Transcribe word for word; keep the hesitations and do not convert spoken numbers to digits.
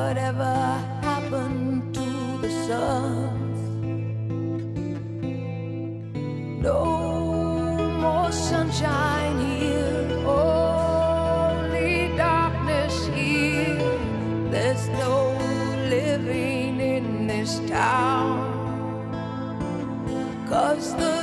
whatever happened to the sun. No more sunshine here, only darkness here. There's no living in this town, 'cause the